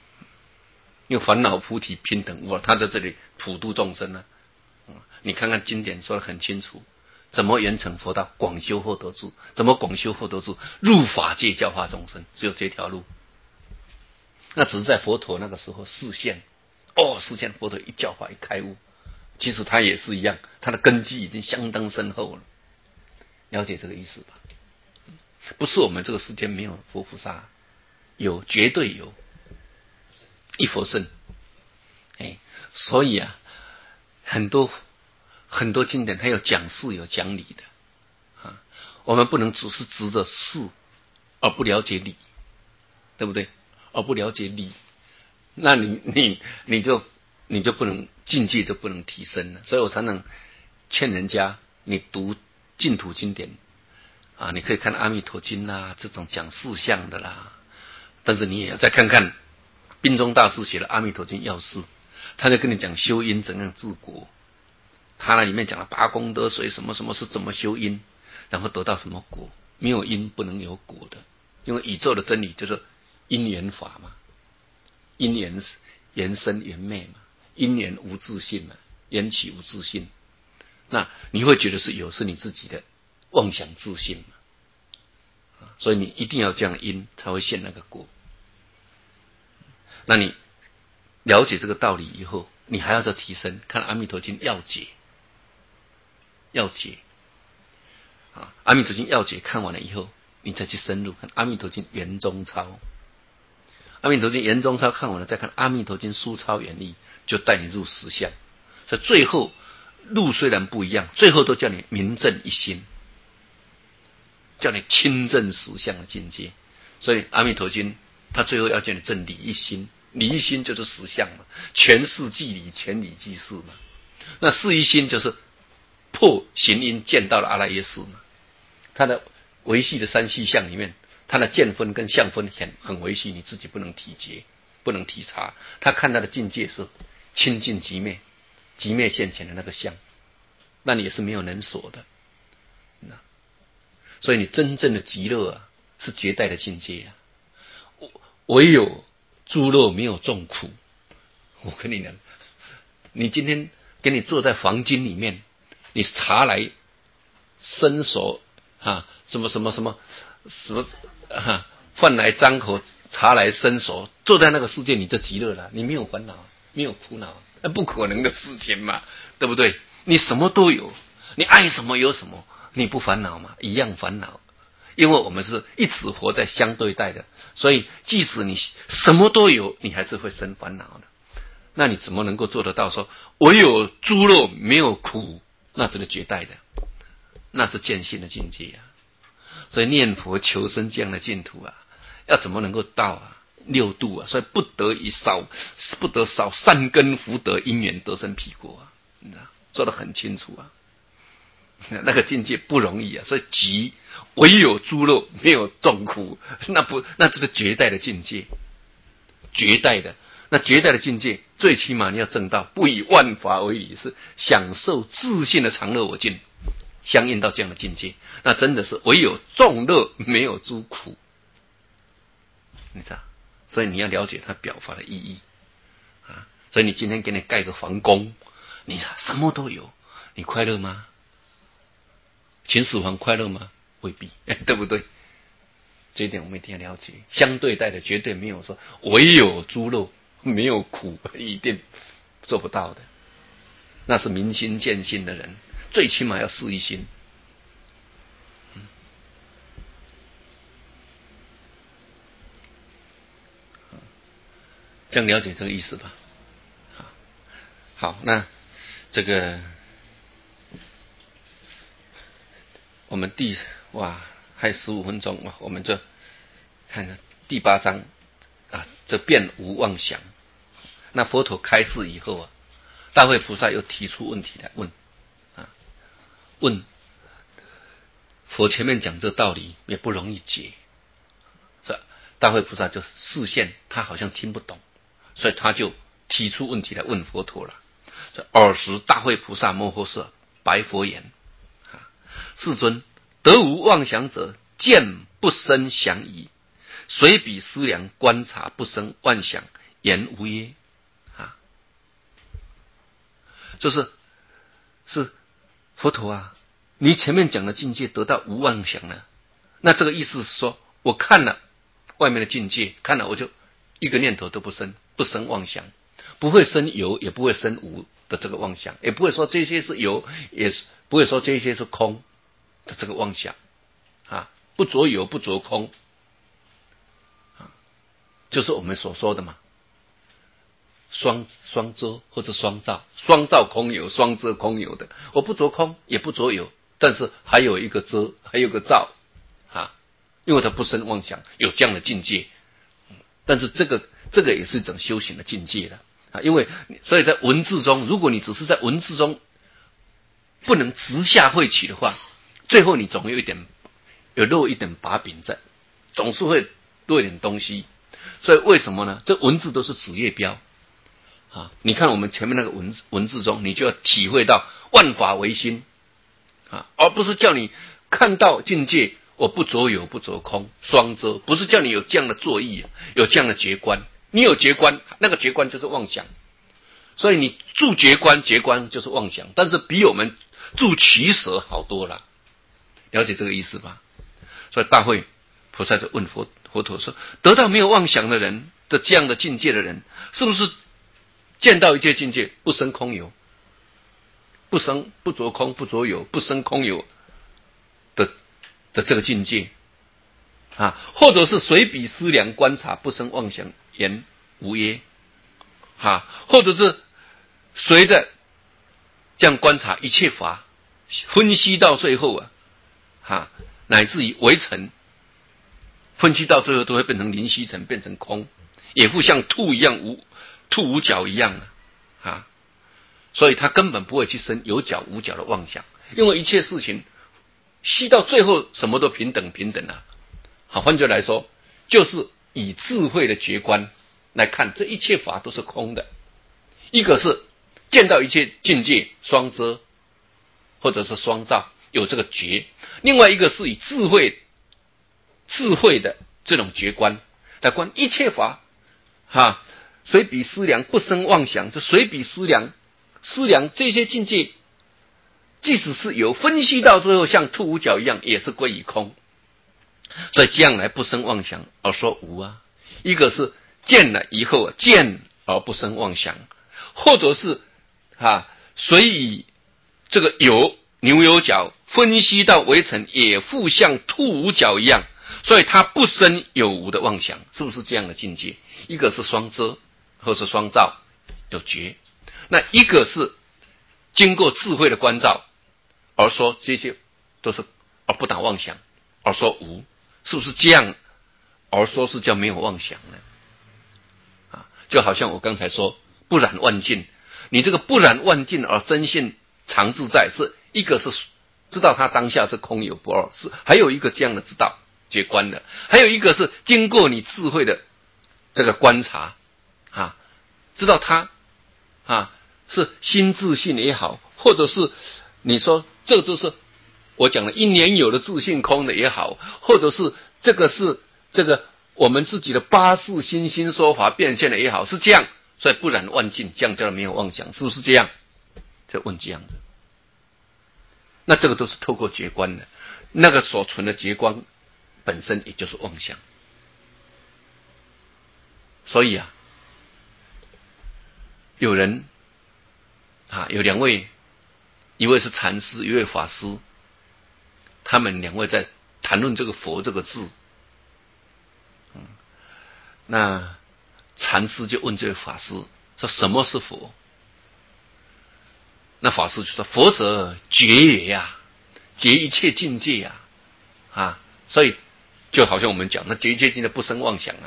因为烦恼菩提平等无，他在这里普度众生呢。你看看经典说得很清楚，怎么圆成佛道？广修获得智，怎么广修获得智？入法界教化众生，只有这条路。那只是在佛陀那个时候示现，示现佛陀一教化一开悟，其实他也是一样，他的根基已经相当深厚了。了解这个意思吧？不是我们这个世间没有佛菩萨，有，绝对有，一佛圣。所以很多经典它有讲事有讲理的我们不能只是执着事而不了解理，对不对？而不了解理，那你就不能境界就不能提升了。所以我常常劝人家，你读净土经典你可以看阿弥陀经啦，这种讲事相的啦，但是你也要再看看宾中大师写的阿弥陀经要事，他就跟你讲修因怎样治国，他那里面讲了八功德水什么什么是怎么修因，然后得到什么果，没有因不能有果的，因为宇宙的真理就是因缘法嘛，因缘缘生缘灭嘛，因缘无自性嘛，缘起无自性，那你会觉得是有，是你自己的妄想自性嘛，所以你一定要这样因才会现那个果。那你了解这个道理以后，你还要再提升，看阿弥陀经要解阿弥陀经要解看完了以后，你再去深入看阿弥陀经圆中钞，阿弥陀经圆中钞看完了，再看阿弥陀经疏钞圆义，就带你入实相。所以最后路虽然不一样，最后都叫你明正一心，叫你亲证实相的境界。所以阿弥陀经他最后要叫你证理一心，理一心就是实相嘛，全事即理，全理即事嘛。那事一心就是破行因见到了阿赖耶识嘛。他的维系的三细相里面，他的见分跟相分很维系，你自己不能体觉，不能体察。他看他的境界是清净寂灭，寂灭现前的那个相，那你也是没有能所的。所以你真正的极乐是绝代的境界唯有诸乐没有众苦。我跟你讲，你今天给你坐在房间里面，你茶来伸手什么饭来张口，茶来伸手，坐在那个世界你就极乐了，你没有烦恼，没有苦恼，那不可能的事情嘛，对不对？你什么都有，你爱什么有什么，你不烦恼吗？一样烦恼，因为我们是一直活在相对待的，所以即使你什么都有，你还是会生烦恼的。那你怎么能够做得到说唯有诸乐没有苦？那这个绝代的，那是见性的境界所以念佛求生这样的净土要怎么能够到六度所以不得少善根福德因缘得生彼国说得很清楚那个境界不容易所以即唯有诸乐没有众苦，那这个绝代的境界，绝代的。那绝代的境界，最起码你要证到不以万法为理，是享受自性的常乐我净，相应到这样的境界，那真的是唯有众乐没有诸苦，你知道？所以你要了解它表法的意义所以你今天给你盖个皇宫，你什么都有，你快乐吗？秦始皇快乐吗？未必，对不对？这一点我们一定要了解。相对待的绝对没有说唯有诸乐没有苦，一定做不到的。那是明心见性的人，最起码要事一心。这样了解这个意思吧。好，那这个我们还有15分钟我们就看看第8章这遍无妄想。那佛陀开示以后大慧菩萨又提出问题来问佛，前面讲这道理也不容易解，所以大慧菩萨就示现他好像听不懂，所以他就提出问题来问佛陀了。尔时大慧菩萨摩诃萨白佛言世尊，得无妄想者，见不生想疑，随彼思量观察不生妄想，言无耶？ 就是佛陀啊，你前面讲的境界得到无妄想了，那这个意思是说，我看了外面的境界，看了我就一个念头都不生妄想，不会生有，也不会生无的这个妄想，也不会说这些是有，也不会说这些是空的这个妄想啊，不着有，不着空啊，就是我们所说的嘛，双遮或者双照，双照空有，双遮空有的，我不着空，也不着有，但是还有一个遮，还有个照啊，因为它不生妄想，有这样的境界。但是这个也是一种修行的境界了啊，因为所以在文字中，如果你只是在文字中不能直下慧取的话，最后你总有漏一点把柄在，总是会漏一点东西。所以为什么呢？这文字都是指业标啊！你看我们前面那个文字中，你就要体会到万法唯心啊，而不是叫你看到境界。我不着有，不着空，双遮，不是叫你有这样的作意，有这样的觉观。你有觉观，那个觉观就是妄想。所以你住觉观，觉观就是妄想，但是比我们住取舍好多了。了解这个意思吧？所以大会菩萨就问佛陀说：得到没有妄想的人的这样的境界的人，是不是见到一切境界不生空有，不生不着空，不着有，不生空有的这个境界啊，或者是随彼思量观察不生妄想言无耶啊，或者是随着这样观察一切法，分析到最后啊，乃至于微尘，分析到最后都会变成灵虚尘，变成空，也不像兔一样兔无脚一样啊，所以他根本不会去生有脚无脚的妄想，因为一切事情细到最后什么都平等啊。好，换句来说，就是以智慧的觉观来看，这一切法都是空的。一个是见到一切境界双遮，或者是双照，有这个觉；另外一个是以智慧的这种觉观来观一切法啊，随彼思量不生妄想，就随彼思量这些境界。即使是有，分析到最后像兔无脚一样，也是归于空。所以这样来不生妄想而说无啊。一个是见了以后见而不生妄想，或者是随以这个有牛有角分析到微尘，也复像兔无脚一样，所以它不生有无的妄想，是不是这样的境界？一个是双遮或是双照有觉，那一个是经过智慧的关照而说这些都是而不打妄想而说无，是不是这样而说是叫没有妄想呢？就好像我刚才说不染万境，你这个不染万境而真性常自在，是一个是知道它当下是空有不二，是还有一个这样的知道觉观的，还有一个是经过你智慧的这个观察知道它是心自信也好，或者是你说这就是我讲的因缘有的自性空的也好，或者是这个是这个我们自己的八识心心说法变现的也好，是这样，所以不染万境，这样叫没有妄想，是不是这样？就问这样子，那这个都是透过觉观的，那个所存的觉观本身也就是妄想。所以有人有两位，一位是禅师，一位法师，他们两位在谈论这个佛这个字。那禅师就问这位法师说：什么是佛？那法师就说：佛者觉也觉一切境界所以就好像我们讲，那觉一切境界不生妄想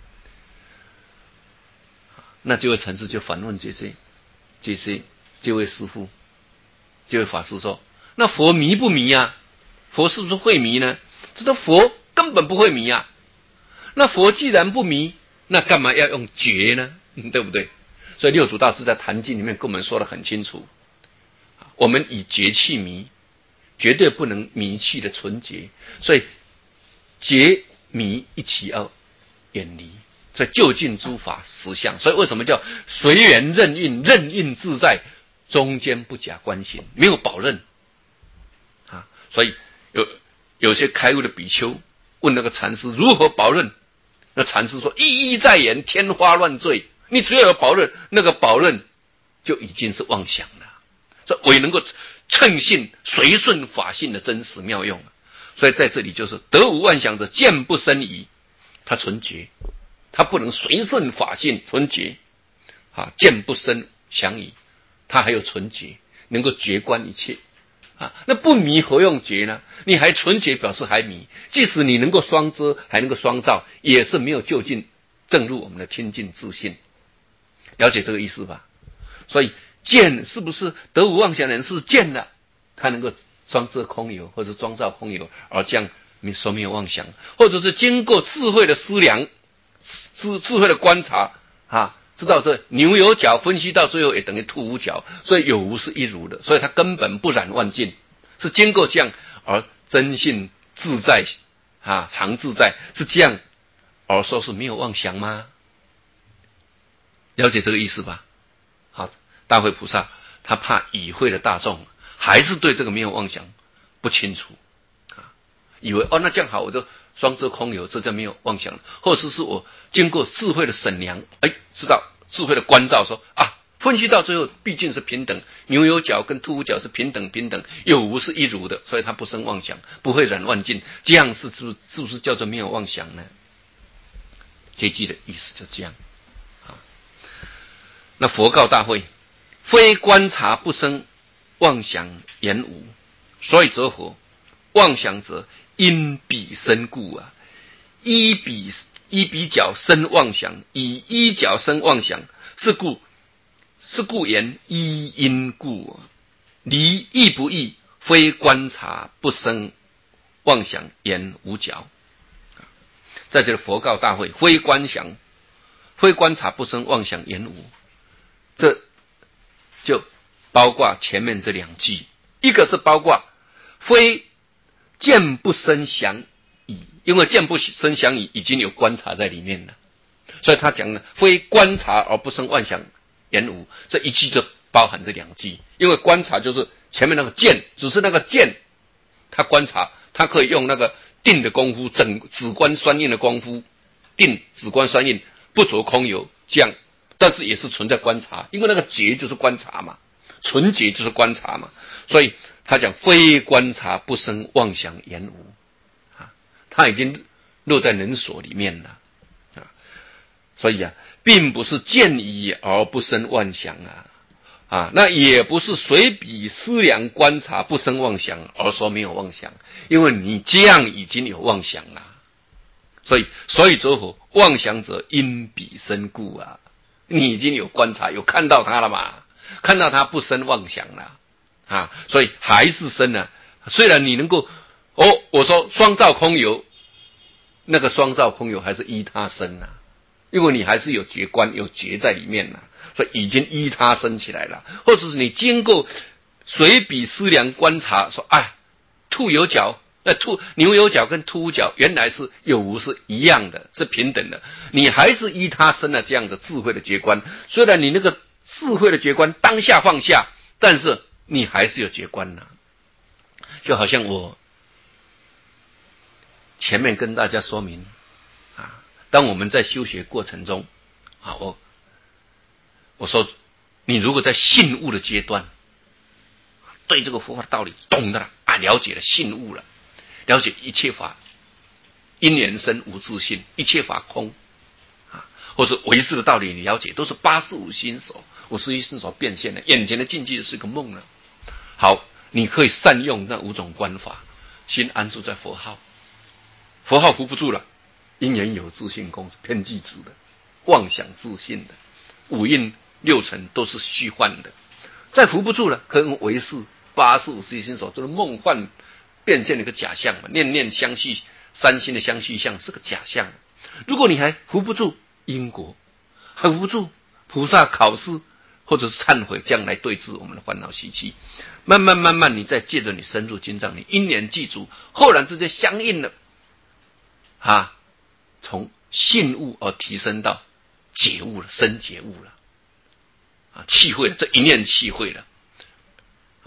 那这位禅师就反问这位师父，这位法师说：那佛迷不迷佛是不是会迷呢？这个佛根本不会迷那佛既然不迷，那干嘛要用觉呢？对不对？所以六祖大师在《坛经》里面跟我们说得很清楚，我们以觉气迷，绝对不能迷气的纯洁，所以觉迷一起要远离，所以就近诸法实相。所以为什么叫随缘任运，任运自在， 中间不假观心，没有保任啊。所以有些开悟的比丘问那个禅师如何保任，那禅师说：一一在言，天花乱坠。你只要有保任，那个保任就已经是妄想了。这唯能够称性随顺法性的真实妙用。所以在这里就是得无妄想者，见不生疑，他纯洁，他不能随顺法性纯洁啊，见不生想疑，他还有纯洁，能够觉观一切啊。那不迷何用觉呢？你还纯洁，表示还迷。即使你能够双遮，还能够双照，也是没有就近正入我们的清净自信。了解这个意思吧？所以见是不是得无妄想的人是见了，他能够双遮空有，或者双照空有，而这样说没有妄想，或者是经过智慧的思量、智慧的观察啊，知道这牛有角，分析到最后也等于兔无角，所以有无是一如的，所以他根本不染万境，是经过这样而真性自在啊，常自在，是这样而说是没有妄想吗？了解这个意思吧？好，大慧菩萨他怕与会的大众还是对这个没有妄想不清楚啊，以为那这样好，我就双遮空有，这叫没有妄想，或者是我经过智慧的审量，知道智慧的关照说啊，分析到最后毕竟是平等，牛有角跟兔无角是平等，有无是一如的，所以他不生妄想，不会染万境，这样是不是叫做没有妄想呢？这句的意思就这样啊。那佛告大会，非观察不生妄想言无，所以则何？妄想者因彼生故啊，依彼角生妄想，以依角生妄想，是故言依因故啊。离义不义，非观察不生妄想言无角。在这里佛告大会，非观察不生妄想言无，这就包括前面这两句，一个是包括非见不生想疑，因为见不生想疑已经有观察在里面了，所以他讲了非观察而不生妄想言无，这一句就包含这两句。因为观察就是前面那个见，只是那个见他观察，他可以用那个定的功夫，止观双印的功夫，定止观双印不着空有这样，但是也是存在观察，因为那个觉就是观察嘛，纯觉就是观察嘛，所以他讲非观察不生妄想言无啊，他已经落在人所里面了啊，所以并不是见疑而不生妄想啊，那也不是随彼思量观察不生妄想而说没有妄想，因为你这样已经有妄想了，所以则何？妄想者因彼生故啊，你已经有观察，有看到他了嘛，看到他不生妄想了啊，所以还是生了。虽然你能够我说双照空有，那个双照空有还是依他生啊，因为你还是有觉观有觉在里面了，所以已经依他生起来了。或者是你经过随彼思量观察说，兔有角，牛有角跟兔无角原来是有无是一样的，是平等的，你还是依他生了这样的智慧的觉观。虽然你那个智慧的觉观当下放下，但是你还是有觉观呢。就好像我前面跟大家说明当我们在修学过程中我说你如果在信悟的阶段，对这个佛法的道理懂得了了解了，信悟了，了解一切法因缘生无自性，一切法空或者唯识的道理你了解，都是85心所51心所变现的，眼前的境界是个梦了。好，你可以善用那5种观法，心安住在佛号，佛号扶不住了，因缘有自性空是偏计执的，妄想自信的，5蕴6尘都是虚幻的，再扶不住了，可能唯识85心所都是梦幻变现的一个假象嘛，念念相续，三心的相续相是个假象。如果你还扶不住因果，还扶不住菩萨考试或者是忏悔，这样来对治我们的烦恼习气，慢慢你再借着你深入经藏，你因缘具足，后然之间相应了从信悟而提升到觉悟了，深觉悟了气会了，这一念气会了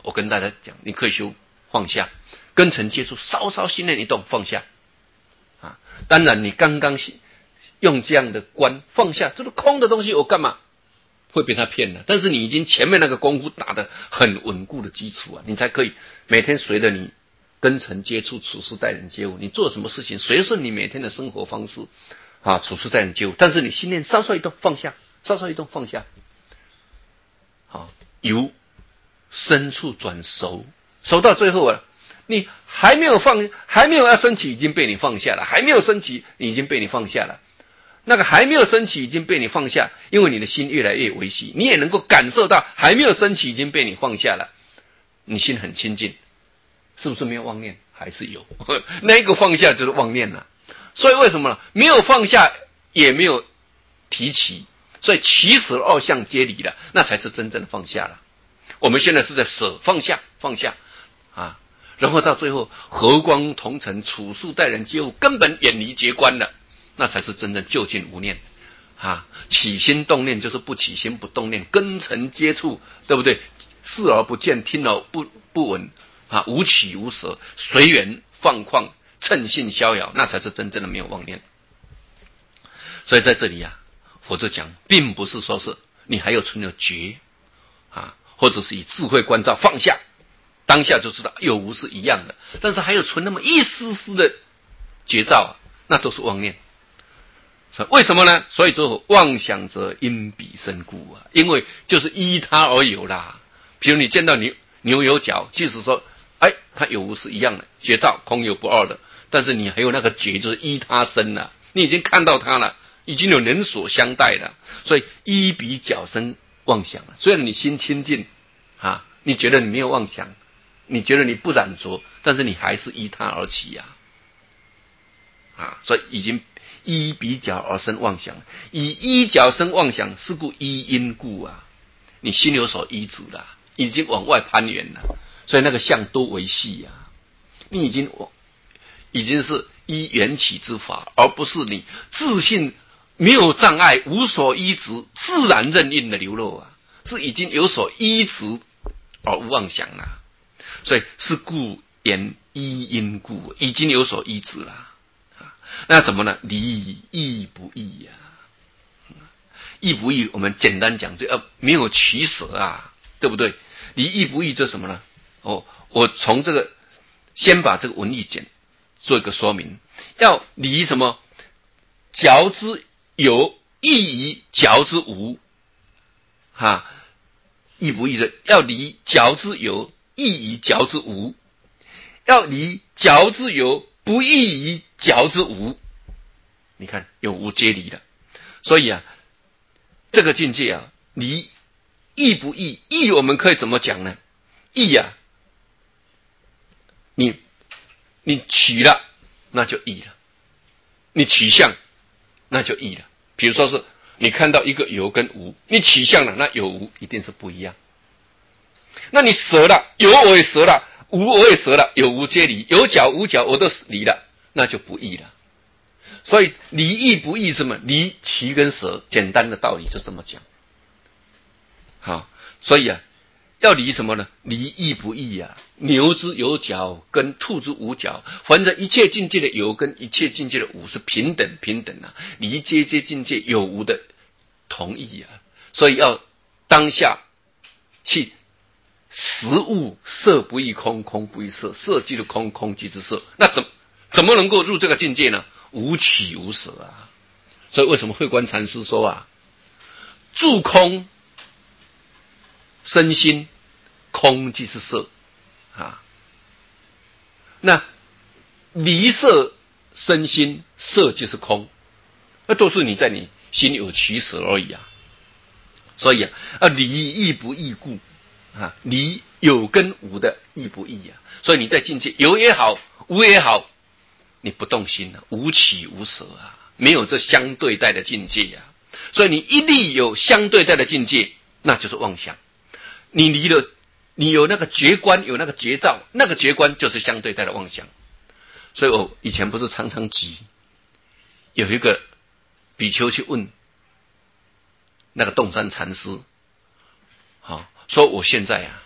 我跟大家讲，你可以修放下，跟尘接触，稍稍心念一动放下啊。当然，你刚刚用这样的观放下，这个空的东西，我干嘛会被他骗了？但是你已经前面那个功夫打得很稳固的基础啊，你才可以每天随着你跟尘接触，处事待人接物，你做什么事情，随顺你每天的生活方式啊，处事待人接物。但是你心念稍稍一动放下，稍稍一动放下，好，由深处转熟，熟到最后啊，你还没有要升起，已经被你放下了；还没有升起，已经被你放下了。那个还没有升起已经被你放下，因为你的心越来越维系，你也能够感受到还没有升起已经被你放下了，你心很清净，是不是没有妄念？还是有，那一个放下就是妄念了。所以为什么呢？没有放下也没有提起，所以起舍二相皆离了，那才是真正的放下了。我们现在是在舍放下啊，然后到最后和光同尘，处事待人接物，根本远离结观了，那才是真正究竟无念啊。起心动念就是不起心不动念，跟尘接触，对不对？视而不见，听而不闻啊，无起无舍，随缘放旷，称性逍遥，那才是真正的没有妄念。所以在这里啊，佛就讲，并不是说是你还有存有觉啊，或者是以智慧观照放下，当下就知道有无是一样的，但是还有存那么一丝丝的觉照啊，那都是妄念。为什么呢？所以说妄想则因彼生故啊，因为就是依他而有啦。比如你见到牛有角，即使说它有无是一样的，觉照空有不二的，但是你还有那个觉，就是依他生了，你已经看到它了，已经有人所相待了，所以依彼角生妄想了。虽然你心清净啊，你觉得你没有妄想，你觉得你不染着，但是你还是依他而起啊，所以已经依彼角而生妄想，以依角生妄想，是故依因故啊，你心有所依止了，已经往外攀援了，所以那个相都为系啊，你已经是依缘起之法，而不是你自信没有障碍，无所依止，自然任运的流露啊，是已经有所依止而无妄想了。所以是故言依因故，已经有所依止了。那怎么呢？离义不义啊，义不义，我们简单讲，就要没有取舍啊，对不对？离义不义这什么呢？我从这个先把这个文义简做一个说明，要离什么？觉之有，义以觉之无，义不义的要离觉之有，义以觉之无，要离觉之有，不义以觉之无。你看有无皆离了，所以啊，这个境界啊，离义不义？义我们可以怎么讲呢？义啊，你取了，那就义了；你取向，那就义了。比如说是你看到一个有跟无，你取向了，那有无一定是不一样。那你舍了，有我也舍了，无我也舍了，有无皆离，有角无角我都离了，那就不义了。所以离义不义什么？离其跟舍，简单的道理就这么讲。好，所以啊，要离什么呢？离义不义啊。牛之有角跟兔之无角，凡着一切境界的有跟一切境界的无是平等啊，离皆境界有无的同义啊。所以要当下去实物，色不异空，空不异色，色即是空，空即是色。那怎么能够入这个境界呢？无取无舍啊。所以为什么慧观禅师说啊，住空身心，空即是色啊。那离色身心，色就是空，那都是你在你心有取舍而已啊。所以离义不义故啊，离有跟无的义不义啊。所以你在境界有也好，无也好，你不动心了，无取无舍啊，没有这相对待的境界啊。所以你一力有相对待的境界，那就是妄想。你离了，你有那个觉观，有那个觉照，那个觉观就是相对待的妄想。所以我以前不是常常举，有一个比丘去问那个洞山禅师，说我现在啊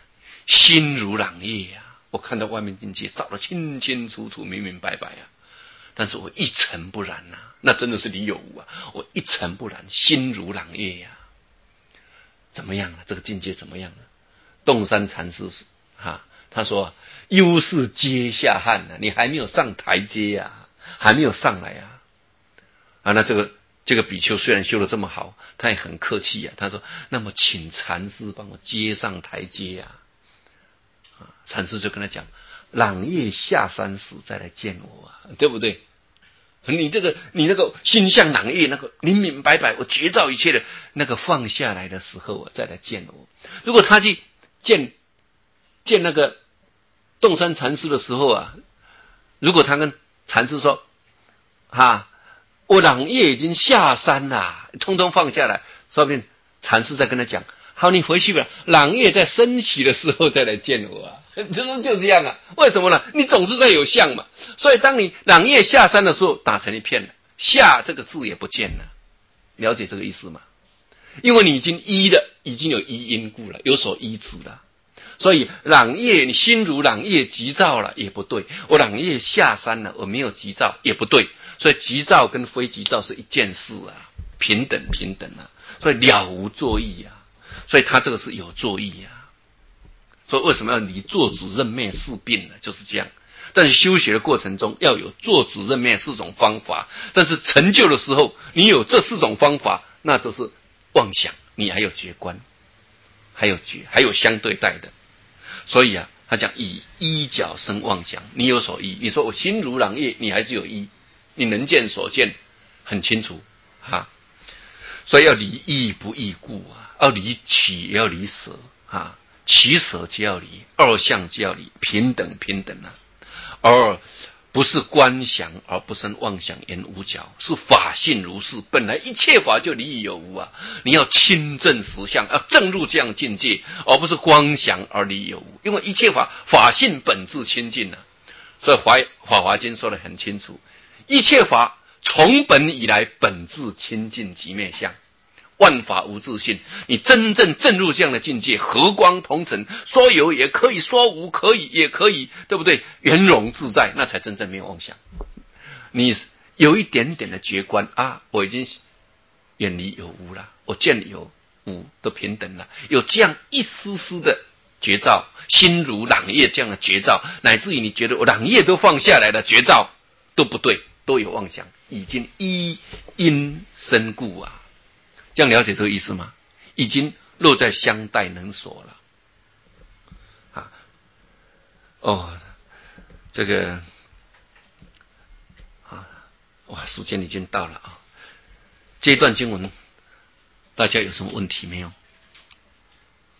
心如朗月呀，我看到外面境界照得清清楚楚、明明白白啊，但是我一尘不染呐，那真的是离有无啊！我一尘不染，心如朗月呀，怎么样啊？这个境界怎么样啊？洞山禅师他说：“忧是阶下汉啊，你还没有上台阶呀，还没有上来啊！”那这个比丘虽然修得这么好，他也很客气呀。他说：“那么请禅师帮我接上台阶呀。”禅师就跟他讲：“朗月下山时再来见我啊，对不对？你那个心像朗月，那个明明白白，我觉照一切的那个放下来的时候，再来见我。如果他去见那个洞山禅师的时候啊，如果他跟禅师说我朗月已经下山了，通通放下来，说不定禅师再跟他讲，好，你回去吧，朗月在升起的时候再来见我啊。就这样啊，为什么呢？你总是在有相嘛，所以当你朗月下山的时候，打成一片了，下这个字也不见了，了解这个意思吗？因为你已经依了，已经有依因故了，有所依止了。所以朗月，你心如朗月急躁了也不对，我朗月下山了，我没有急躁也不对，所以急躁跟非急躁是一件事啊，平等啊，所以了无作意啊，所以他这个是有作意啊。所以为什么要离坐止认灭四病呢？就是这样。但是修学的过程中要有坐止认灭四种方法，但是成就的时候，你有这四种方法，那就是妄想，你还有觉观，还有相对待的。所以他讲以依角生妄想，你有所依，你说我心如朗月，你还是有依，你能见所见很清楚所以要离义不异故要离取也要离舍取舍皆要离，二相皆要离，平等而不是观想而不生妄想言无角，是法性如是，本来一切法就离于有无你要亲证实相，要证入这样境界，而不是光想而离有无，因为一切法性本质清净所以法华经说得很清楚，一切法从本以来本质清净即灭相，万法无自性，你真正证入这样的境界，和光同尘，说有也可以，说无也可以，对不对？圆融自在，那才真正没有妄想。你有一点点的觉观我已经远离有无了，我见有无都平等了，有这样一丝丝的觉照，心如朗月这样的觉照，乃至于你觉得我朗月都放下来了，觉照都不对，都有妄想，已经依因身故这样了解这个意思吗？已经落在相待能所了这个时间已经到了这一段经文大家有什么问题没有？